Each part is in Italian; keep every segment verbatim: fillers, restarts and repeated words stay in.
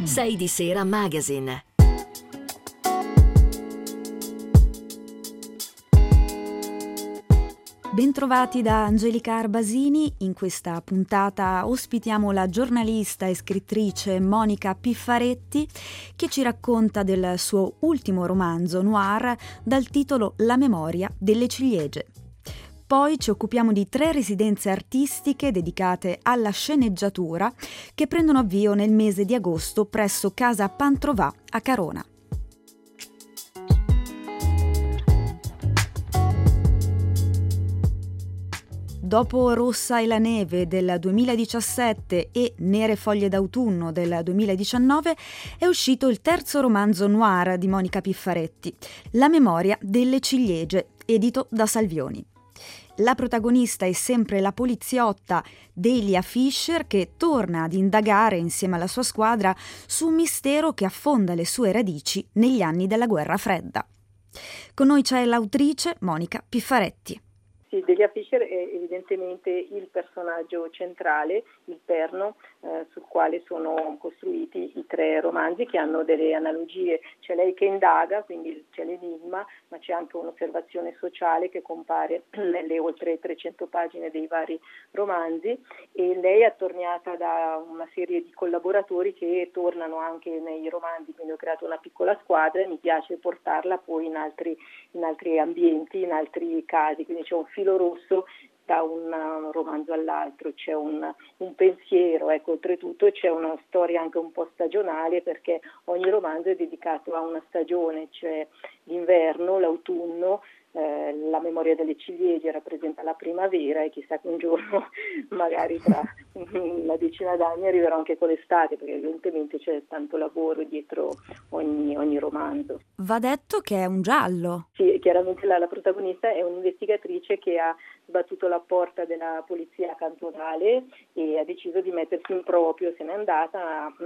sei di Sera Magazine. Bentrovati da Angelica Arbasini. In questa puntata ospitiamo la giornalista e scrittrice Monica Piffaretti, che ci racconta del suo ultimo romanzo noir dal titolo La memoria delle ciliegie. Poi ci occupiamo di tre residenze artistiche dedicate alla sceneggiatura che prendono avvio nel mese di agosto presso Casa Pantrovà a Carona. Dopo Rossa e la neve del duemiladiciassette e Nere foglie d'autunno del duemiladiciannove è uscito il terzo romanzo noir di Monica Piffaretti, La memoria delle ciliegie, edito da Salvioni. La protagonista è sempre la poliziotta Delia Fisher, che torna ad indagare insieme alla sua squadra su un mistero che affonda le sue radici negli anni della guerra fredda. Con noi c'è l'autrice Monica Piffaretti. Sì, Delia Fisher è evidentemente il personaggio centrale, il perno eh, sul quale sono costruiti i tre romanzi, che hanno delle analogie. C'è lei che indaga, quindi c'è l'enigma, ma c'è anche un'osservazione sociale che compare nelle oltre trecento pagine dei vari romanzi, e lei è attorniata da una serie di collaboratori che tornano anche nei romanzi, quindi ho creato una piccola squadra e mi piace portarla poi in altri, in altri ambienti, in altri casi, quindi c'è un filo rosso da un romanzo all'altro, c'è un, un pensiero, ecco, oltretutto c'è una storia anche un po' stagionale, perché ogni romanzo è dedicato a una stagione, cioè l'inverno, l'autunno, eh, La memoria delle ciliegie rappresenta la primavera, e chissà che un giorno, magari tra una decina d'anni, arriverò anche con l'estate, perché evidentemente c'è tanto lavoro dietro ogni, ogni romanzo. Va detto che è un giallo. Sì, chiaramente la, la protagonista è un'investigatrice che ha sbattuto la porta della polizia cantonale e ha deciso di mettersi in proprio. Se n'è andata, ha,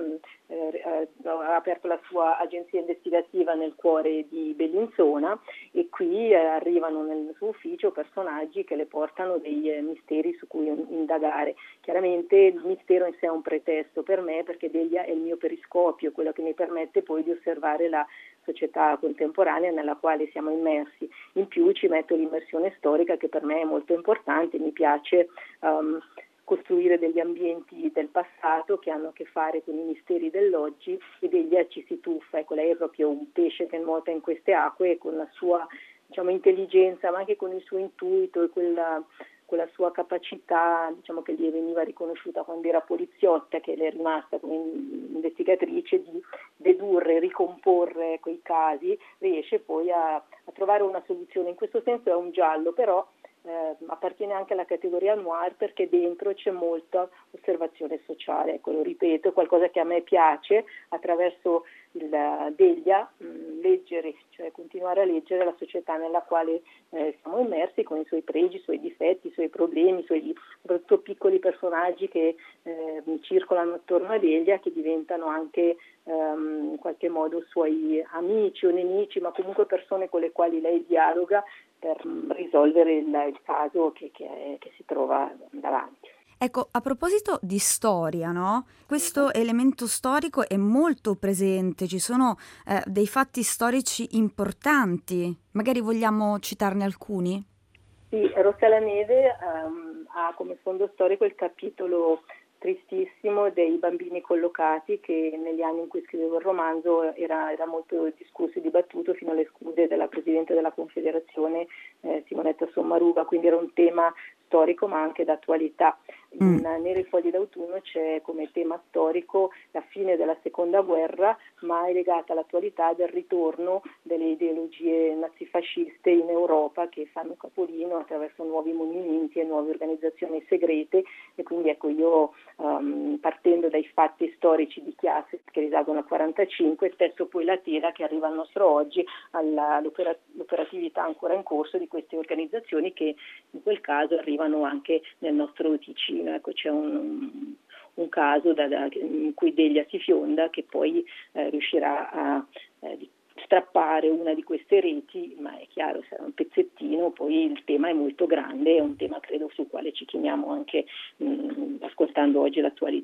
eh, ha aperto la sua agenzia investigativa nel cuore di Bellinzona, e qui eh, arrivano nel suo ufficio personaggi che le portano dei eh, misteri su cui indagare. Chiaramente il mistero in sé è un pretesto per me, perché Delia è il mio periscopio, quello che mi permette poi di osservare la società contemporanea nella quale siamo immersi. In più ci metto l'immersione storica, che per me è molto importante. Mi piace um, costruire degli ambienti del passato che hanno a che fare con i misteri dell'oggi, e Delia ci si tuffa. Ecco, lei è proprio un pesce che nuota in queste acque, e con la sua, diciamo, intelligenza, ma anche con il suo intuito e quella quella sua capacità, diciamo, che gli veniva riconosciuta quando era poliziotta, che le è rimasta come investigatrice, di dedurre, ricomporre quei casi, riesce poi a, a trovare una soluzione. In questo senso è un giallo, però eh, appartiene anche alla categoria noir, perché dentro c'è molta osservazione sociale. Ecco, lo ripeto, è qualcosa che a me piace, attraverso il Delia, mh, leggere, cioè continuare a leggere la società nella quale eh, siamo immersi, con i suoi pregi, i suoi difetti, i suoi problemi, i suoi soprattutto piccoli personaggi che eh, circolano attorno a Delia, che diventano anche ehm, in qualche modo suoi amici o nemici, ma comunque persone con le quali lei dialoga per mh, risolvere il, il caso che, che, è, che si trova davanti. Ecco, a proposito di storia, no? Questo elemento storico è molto presente, ci sono eh, dei fatti storici importanti, magari vogliamo citarne alcuni? Sì, Rossa e la neve um, ha come sfondo storico il capitolo tristissimo dei bambini collocati, che negli anni in cui scrivevo il romanzo era, era molto discusso e dibattuto, fino alle scuse della Presidente della Confederazione eh, Simonetta Sommaruga, quindi era un tema storico ma anche d'attualità. In mm. Nere foglie d'autunno c'è come tema storico la fine della seconda guerra, ma è legata all'attualità del ritorno delle ideologie nazifasciste in Europa, che fanno capolino attraverso nuovi movimenti e nuove organizzazioni segrete. E quindi ecco, io um, partendo dai fatti storici di chiasse che risalgono al quarantacinque, spesso poi la tela che arriva al nostro oggi, alla, all'operatività ancora in corso di queste organizzazioni, che in quel caso arrivano anche nel nostro Ticino. Ecco, c'è un, un caso da, da, in cui Delia si fionda, che poi eh, riuscirà a eh, strappare una di queste reti, ma è chiaro, sarà un pezzettino, poi il tema è molto grande, è un tema credo sul quale ci chiniamo anche mh, ascoltando oggi l'attualità.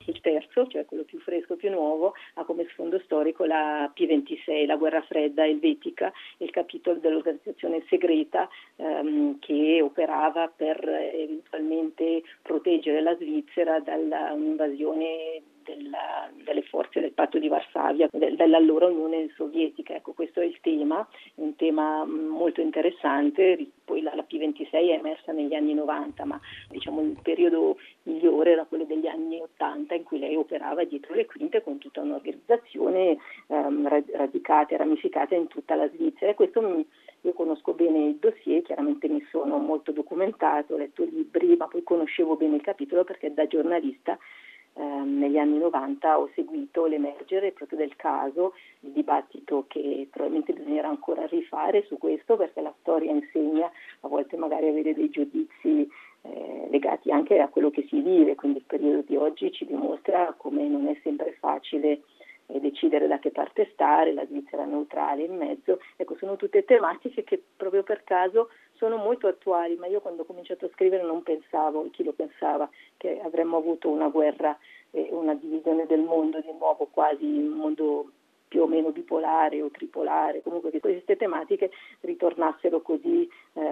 Il terzo, cioè quello più fresco, più nuovo, ha come sfondo storico la P ventisei, la guerra fredda elvetica, il capitolo dell'organizzazione segreta ehm, che operava per eventualmente proteggere la Svizzera dall'invasione della, delle forze del patto di Varsavia, del, dell'allora Unione Sovietica. Ecco, questo è il tema, un tema molto interessante. Poi la, la P ventisei è emersa negli anni novanta, ma diciamo il periodo migliore era quello degli anni ottanta, in cui lei operava dietro le quinte con tutta un'organizzazione ehm, radicata e ramificata in tutta la Svizzera. E questo mi, io conosco bene il dossier, chiaramente mi sono molto documentato, ho letto libri, ma poi conoscevo bene il capitolo perché da giornalista ehm, negli anni novanta ho seguito l'emergere proprio del caso, il dibattito che probabilmente bisognerà ancora rifare su questo, perché la storia insegna a volte magari avere dei giudizi Eh, legati anche a quello che si vive, quindi il periodo di oggi ci dimostra come non è sempre facile eh, decidere da che parte stare, la Svizzera neutrale in mezzo. Ecco, sono tutte tematiche che proprio per caso sono molto attuali, ma io quando ho cominciato a scrivere non pensavo, e chi lo pensava, che avremmo avuto una guerra e una divisione del mondo di nuovo, quasi un mondo più o meno bipolare o tripolare, comunque che queste tematiche ritornassero così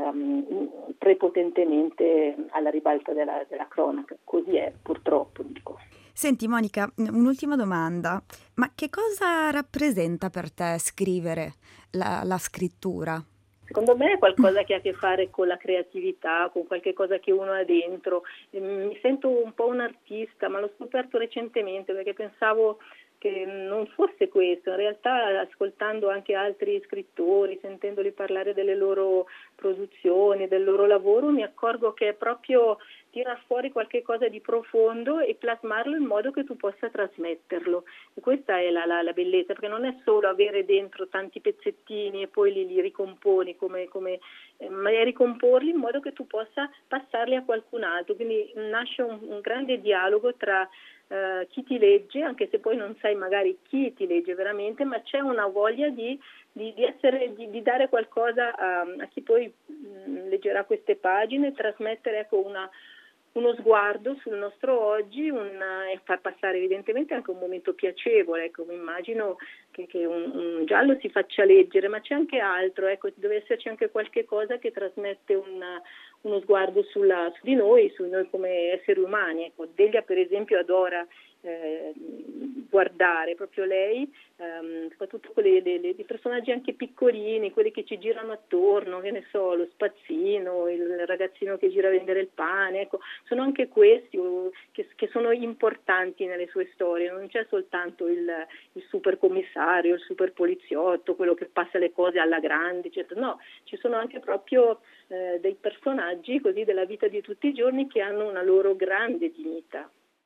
ehm, prepotentemente alla ribalta della, della cronaca. Così è, purtroppo, dico. Senti Monica, un'ultima domanda, ma che cosa rappresenta per te scrivere, la, la scrittura? Secondo me è qualcosa che ha a che fare con la creatività, con qualche cosa che uno ha dentro. Mi sento un po' un artista, ma l'ho scoperto recentemente perché pensavo che non fosse questo. In realtà, ascoltando anche altri scrittori, sentendoli parlare delle loro produzioni, del loro lavoro, mi accorgo che è proprio tirar fuori qualche cosa di profondo e plasmarlo in modo che tu possa trasmetterlo. E questa è la, la, la bellezza, perché non è solo avere dentro tanti pezzettini e poi li, li ricomponi, come, come, eh, ma è ricomporli in modo che tu possa passarli a qualcun altro. Quindi nasce un, un grande dialogo tra Uh, chi ti legge, anche se poi non sai magari chi ti legge veramente, ma c'è una voglia di, di, di, essere, di, di dare qualcosa a, a chi poi mh, leggerà queste pagine, trasmettere ecco, una, uno sguardo sul nostro oggi una, e far passare evidentemente anche un momento piacevole. Ecco, mi immagino che, che un, un giallo si faccia leggere, ma c'è anche altro, ecco, deve esserci anche qualche cosa che trasmette una, uno sguardo sulla, su di noi, su noi come esseri umani. Ecco, Delia per esempio adora eh, guardare proprio lei, ehm, soprattutto quelli dei personaggi anche piccolini, quelli che ci girano attorno, che ne so, lo spazzino, il ragazzino che gira a vendere il pane, ecco, sono anche questi che, che sono importanti nelle sue storie. Non c'è soltanto il, il super commissario, il super poliziotto, quello che passa le cose alla grande, eccetera. No, ci sono anche proprio eh, dei personaggi così della vita di tutti i giorni che hanno una loro grande dignità.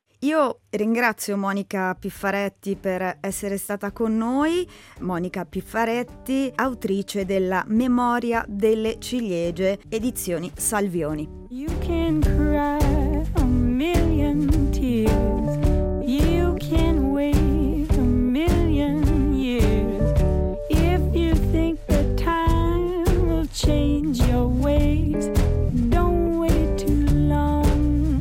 Io ringrazio Monica Piffaretti per essere stata con noi. Monica Piffaretti, autrice della Memoria delle ciliegie, edizioni Salvioni. You can cry a million tears. You can wait a million years. If you think the time will change your ways, don't wait too long.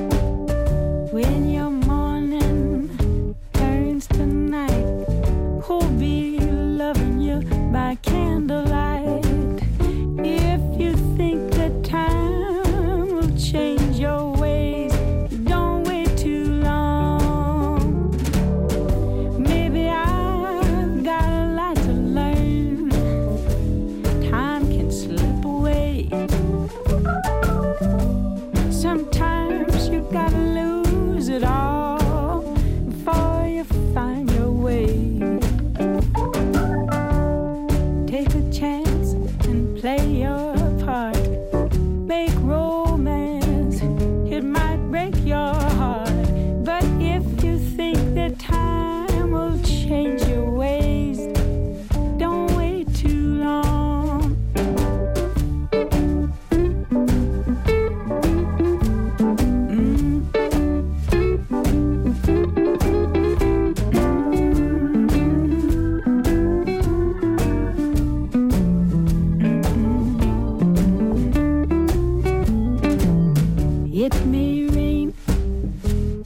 When your morning turns to night, who'll be loving you by candlelight? If you think the time will change your ways, don't wait too long. Maybe I've got a lot to learn. Time can slip away. Sometimes you gotta lose it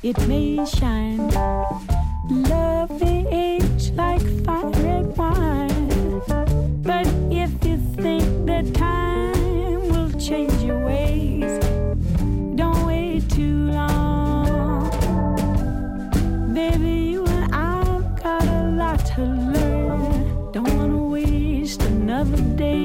it may shine. Love may age like fine red wine. But if you think that time will change your ways, don't wait too long. Baby, you and I've got a lot to learn. Don't wanna waste another day.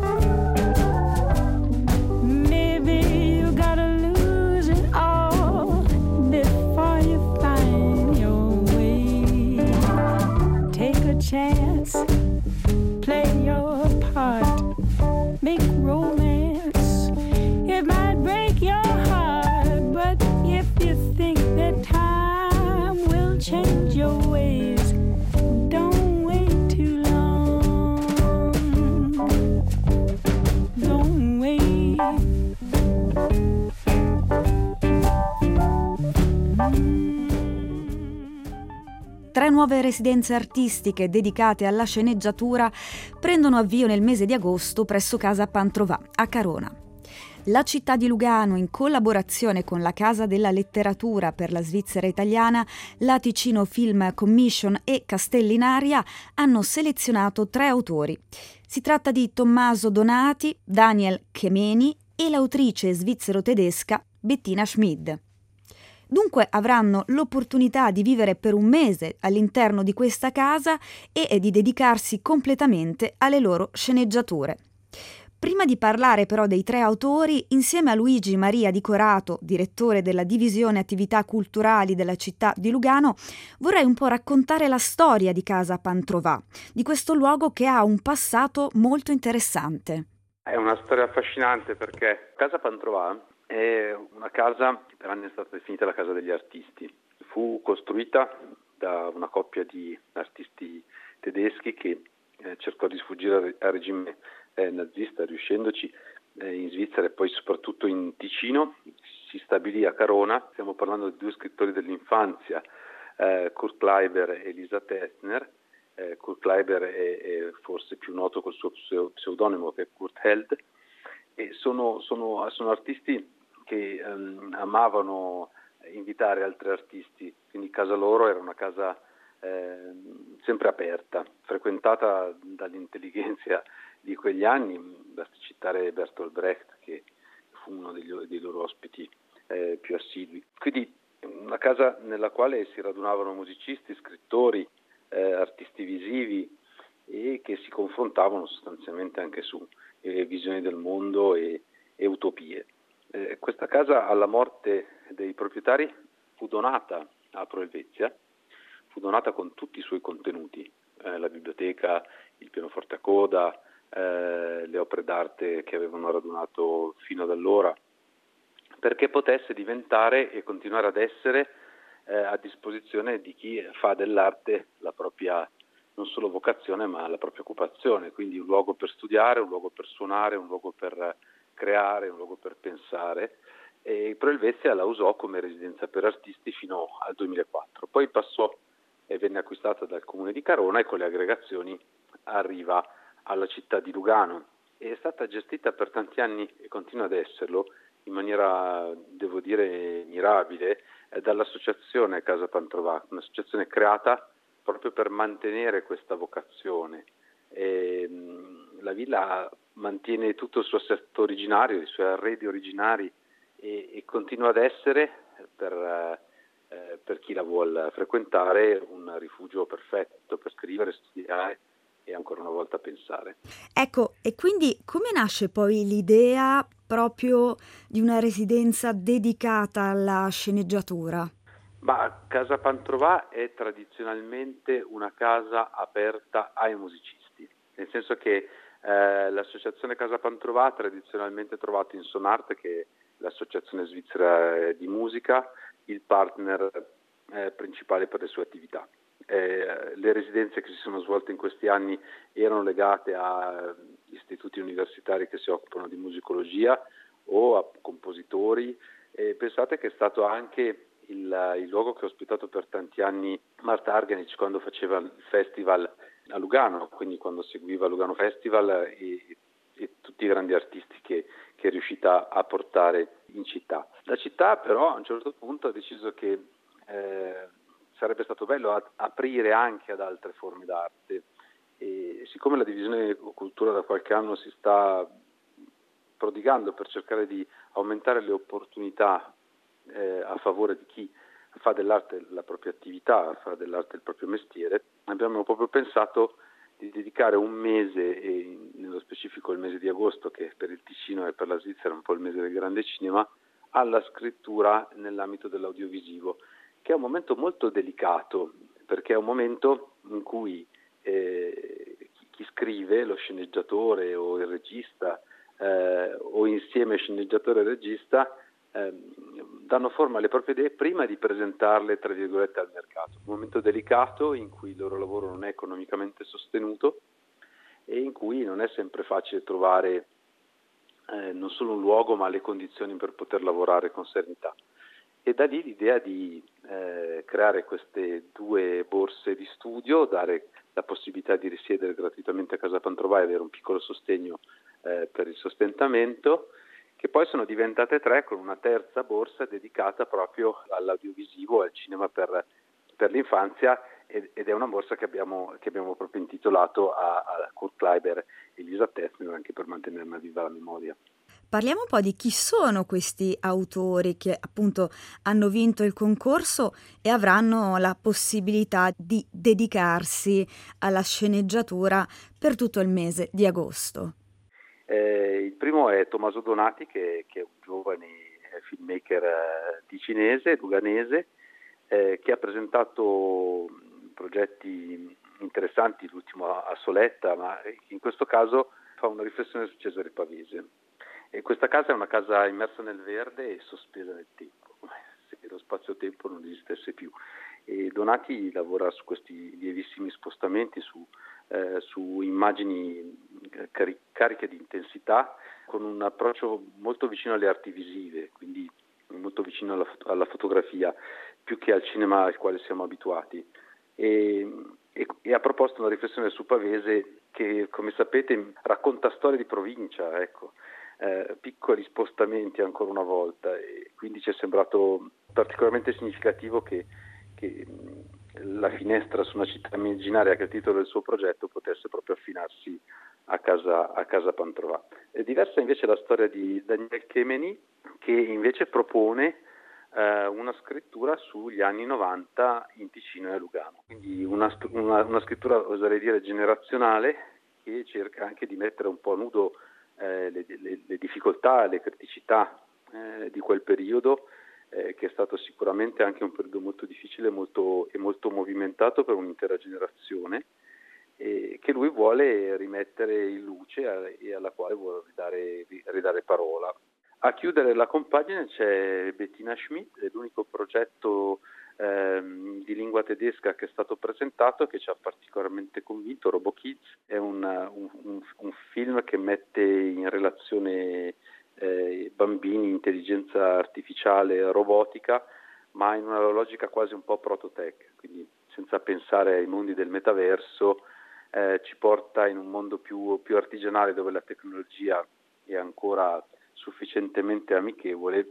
Chance, play your part, make romance. It might break your heart, but if you think that time will change your ways, don't wait too long. Don't wait. Tre nuove residenze artistiche dedicate alla sceneggiatura prendono avvio nel mese di agosto presso Casa Pantrovà, a Carona. La città di Lugano, in collaborazione con la Casa della Letteratura per la Svizzera italiana, la Ticino Film Commission e Castellinaria, hanno selezionato tre autori. Si tratta di Tommaso Donati, Daniel Chemeni e l'autrice svizzero-tedesca Bettina Schmid. Dunque avranno l'opportunità di vivere per un mese all'interno di questa casa e di dedicarsi completamente alle loro sceneggiature. Prima di parlare però dei tre autori, insieme a Luigi Maria Di Corato, direttore della Divisione Attività Culturali della città di Lugano, vorrei un po' raccontare la storia di Casa Pantrovà, di questo luogo che ha un passato molto interessante. È una storia affascinante perché Casa Pantrovà è una casa che per anni è stata definita la casa degli artisti. Fu costruita da una coppia di artisti tedeschi che eh, cercò di sfuggire al regime eh, nazista, riuscendoci eh, in Svizzera e poi soprattutto in Ticino. Si stabilì a Carona. Stiamo parlando di due scrittori dell'infanzia, eh, Kurt Kleiber e Elisa Tessner. Eh, Kurt Kleiber è, è forse più noto col suo pseudonimo che è Kurt Held. E sono, sono, sono artisti che um, amavano invitare altri artisti, quindi casa loro era una casa eh, sempre aperta, frequentata dall'intelligenza di quegli anni. Basta citare Bertolt Brecht, che fu uno degli, dei loro ospiti eh, più assidui. Quindi una casa nella quale si radunavano musicisti, scrittori, eh, artisti visivi e che si confrontavano sostanzialmente anche su eh, visioni del mondo e, e utopie. Eh, questa casa, alla morte dei proprietari, fu donata a Pro Helvetia, fu donata con tutti i suoi contenuti, eh, la biblioteca, il pianoforte a coda, eh, le opere d'arte che avevano radunato fino ad allora, perché potesse diventare e continuare ad essere eh, a disposizione di chi fa dell'arte la propria non solo vocazione ma la propria occupazione, quindi un luogo per studiare, un luogo per suonare, un luogo per creare, un luogo per pensare. E Pro Helvetia la usò come residenza per artisti fino al duemilaquattro, poi passò e venne acquistata dal comune di Carona e con le aggregazioni arriva alla città di Lugano. È stata gestita per tanti anni e continua ad esserlo in maniera, devo dire, mirabile eh, dall'associazione Casa Pantrovà, un'associazione creata proprio per mantenere questa vocazione. E, mh, la villa mantiene tutto il suo assetto originario, i suoi arredi originari e, e continua ad essere per, eh, per chi la vuol frequentare un rifugio perfetto per scrivere, studiare e ancora una volta pensare. Ecco, e quindi come nasce poi l'idea proprio di una residenza dedicata alla sceneggiatura? Ma Casa Pantrovà è tradizionalmente una casa aperta ai musicisti, nel senso che eh, l'associazione Casa Pantrovà ha tradizionalmente trovato in Sonart, che è l'associazione svizzera di musica, il partner eh, principale per le sue attività. Eh, le residenze che si sono svolte in questi anni erano legate a istituti universitari che si occupano di musicologia o a compositori. Eh, pensate che è stato anche il, il luogo che ha ospitato per tanti anni Marta Argerich quando faceva il festival a Lugano, quindi quando seguiva Lugano Festival e, e tutti i grandi artisti che, che è riuscita a portare in città. La città però a un certo punto ha deciso che sarebbe stato bello a- aprire anche ad altre forme d'arte. E siccome la divisione cultura da qualche anno si sta prodigando per cercare di aumentare le opportunità eh, a favore di chi fa dell'arte la propria attività, fa dell'arte il proprio mestiere, abbiamo proprio pensato di dedicare un mese, e nello specifico il mese di agosto, che per il Ticino e per la Svizzera è un po' il mese del grande cinema, alla scrittura nell'ambito dell'audiovisivo, che è un momento molto delicato, perché è un momento in cui eh, chi, chi scrive, lo sceneggiatore o il regista, eh, o insieme sceneggiatore e regista, eh, danno forma alle proprie idee prima di presentarle, tra virgolette, al mercato. Un momento delicato in cui il loro lavoro non è economicamente sostenuto e in cui non è sempre facile trovare eh, non solo un luogo ma le condizioni per poter lavorare con serenità. E da lì l'idea di eh, creare queste due borse di studio, dare la possibilità di risiedere gratuitamente a Casa Pantrovà e avere un piccolo sostegno eh, per il sostentamento, che poi sono diventate tre con una terza borsa dedicata proprio all'audiovisivo, al cinema per, per l'infanzia, ed, ed è una borsa che abbiamo, che abbiamo proprio intitolato a, a Kurt Kleiber e Lisa Tessner, anche per mantenerne viva la memoria. Parliamo un po' di chi sono questi autori che appunto hanno vinto il concorso e avranno la possibilità di dedicarsi alla sceneggiatura per tutto il mese di agosto. Eh, il primo è Tommaso Donati, che, che è un giovane filmmaker eh, ticinese, luganese, eh, che ha presentato progetti interessanti, l'ultimo a, a Soletta, ma in questo caso fa una riflessione su Cesare Pavese. E questa casa è una casa immersa nel verde e sospesa nel tempo, come se lo spazio-tempo non esistesse più. E Donati lavora su questi lievissimi spostamenti, su, eh, su immagini cari- cariche di intensità, con un approccio molto vicino alle arti visive, quindi molto vicino alla, fot- alla fotografia, più che al cinema al quale siamo abituati. E, e, e ha proposto una riflessione su Pavese che, come sapete, racconta storie di provincia, ecco. Eh, piccoli spostamenti ancora una volta, e quindi ci è sembrato particolarmente significativo che, che la finestra su una città immaginaria, che è il titolo del suo progetto, potesse proprio affinarsi a casa, a casa Pantrovà. È diversa invece la storia di Daniel Kemeny, che invece propone eh, una scrittura sugli anni novanta in Ticino e a Lugano, quindi una, una, una scrittura, oserei dire, generazionale, che cerca anche di mettere un po' a nudo Eh, le, le, le difficoltà, le criticità eh, di quel periodo, eh, che è stato sicuramente anche un periodo molto difficile molto, e molto movimentato per un'intera generazione, e che lui vuole rimettere in luce a, e alla quale vuole ridare, ridare parola. A chiudere la compagine c'è Bettina Schmidt, è l'unico progetto ehm, di lingua tedesca che è stato presentato, che ci ha particolarmente convinto. RoboKids è un, un, un film che mette in relazione eh, bambini, intelligenza artificiale, robotica, ma in una logica quasi un po' prototech, quindi senza pensare ai mondi del metaverso, eh, ci porta in un mondo più, più artigianale, dove la tecnologia è ancora sufficientemente amichevole,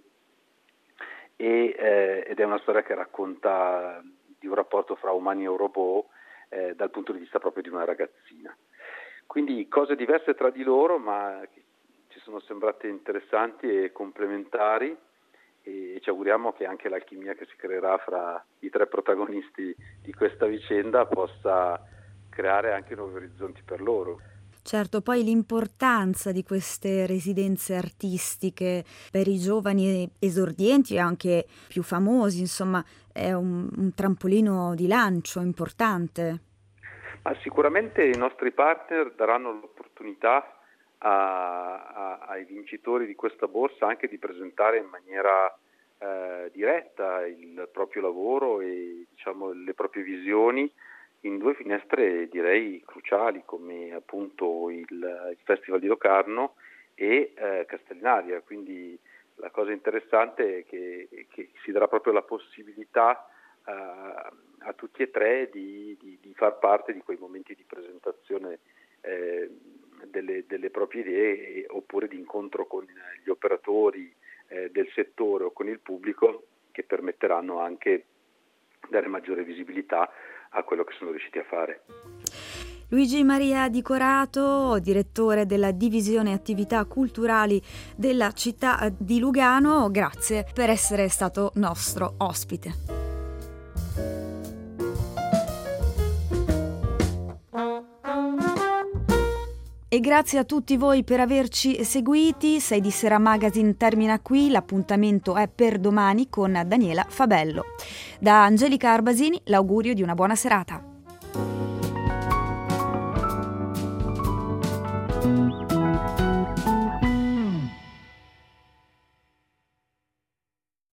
e, eh, ed è una storia che racconta di un rapporto fra umani e robot eh, dal punto di vista proprio di una ragazzina. Quindi cose diverse tra di loro, ma che ci sono sembrate interessanti e complementari, e ci auguriamo che anche l'alchimia che si creerà fra i tre protagonisti di questa vicenda possa creare anche nuovi orizzonti per loro. Certo, poi l'importanza di queste residenze artistiche per i giovani esordienti e anche più famosi, insomma, è un, un trampolino di lancio importante. Ma sicuramente i nostri partner daranno l'opportunità a, a, ai vincitori di questa borsa anche di presentare in maniera eh, diretta il proprio lavoro e, diciamo, le proprie visioni in due finestre, direi, cruciali, come appunto il, il Festival di Locarno e eh, Castellinaria. Quindi la cosa interessante è che, che si darà proprio la possibilità uh, a tutti e tre di, di, di far parte di quei momenti di presentazione eh, delle, delle proprie idee, oppure di incontro con gli operatori eh, del settore o con il pubblico, che permetteranno anche dare maggiore visibilità a quello che sono riusciti a fare. Luigi Maria Di Corato, direttore della divisione attività culturali della città di Lugano, grazie per essere stato nostro ospite. E grazie a tutti voi per averci seguiti. sei di Sera Magazine termina qui, l'appuntamento è per domani con Daniela Fabello. Da Angelica Arbasini l'augurio di una buona serata.